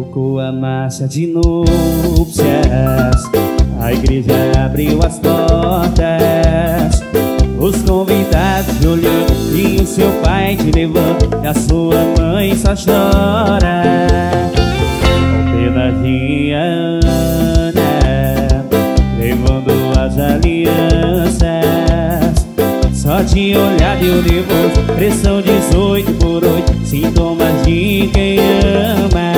Tocou a marcha de núpcias, a igreja abriu as portas, os convidados olhando e o seu pai te levando, e a sua mãe só chora. Com pena de Ana, levando as alianças, só de olhar deu nervoso, pressão 18/8, sintomas de quem ama.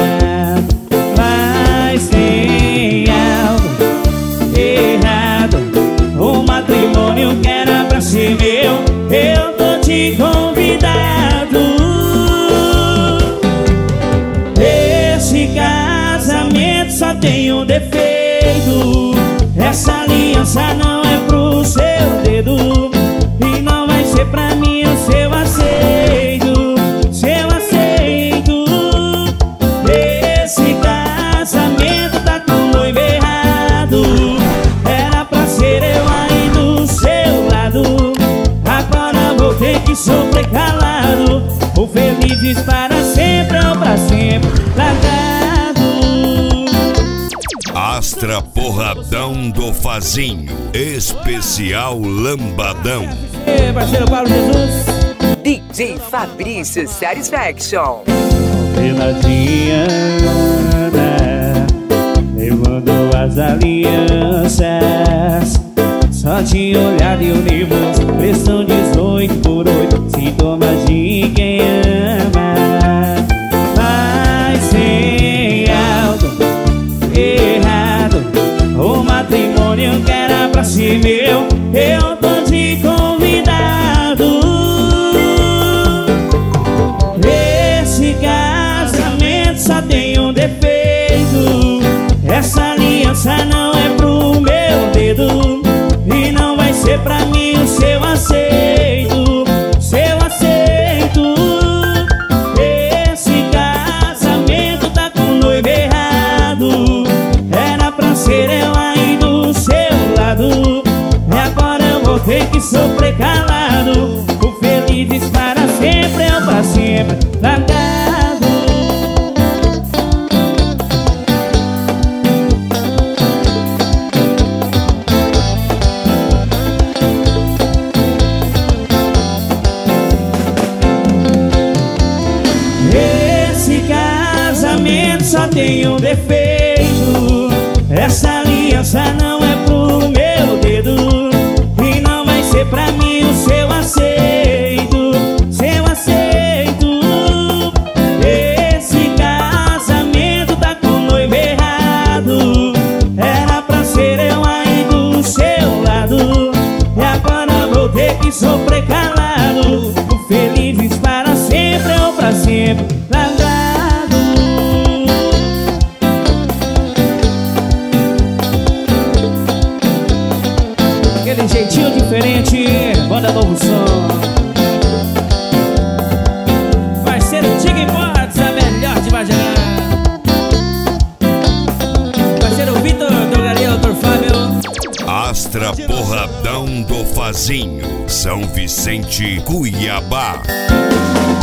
Mas tem algo errado, o matrimônio que era pra ser meu, eu tô te convidado. Esse casamento só tem um defeito, essa aliança não é pro seu dedo, e não vai ser pra mim o seu aceito, seu aceito. Esse casamento tá com o noivo errado, era pra ser eu aí do seu lado, agora vou ter que sofrer calado, ou felizes para sempre ou pra sempre largado. Astra Porradão do Fazinho, especial Lambadão. Parceiro Paulo Jesus, DJ Fabrício Satisfaction. pela Diana, levando as alianças, só de olhar deu nervoso, pressão 18/8, sintomas de quem ama. Mas tem algo errado, o matrimônio que era pra ser meu, eu tô te convidado. Esse casamento só tem um defeito, essa aliança não é pro meu dedo, e não vai ser pra mim o seu aceito, seu aceito. Esse casamento tá com o noivo errado, era pra ser eu aí do seu lado, e agora eu vou ter que sofrer calado, por felizes para sempre ou pra sempre largado. Esse casamento só tem um defeito, essa aliança não é pro meu dedo, e não vai ser pra mim o seu aceito, seu aceito. Esse casamento tá com o noivo errado, era pra ser eu aí do seu lado, e agora vou ter que sofrer calado, por felizes para sempre ou pra sempre largado. Aquele jeitinho diferente, banda Novo Som. Parceiro Tigre Mods, a melhor de Bajará. Parceiro Vitor, Dr. Gabriel, Dr. Fábio. Astra Porradão do Fazinho, São Vicente, Cuiabá.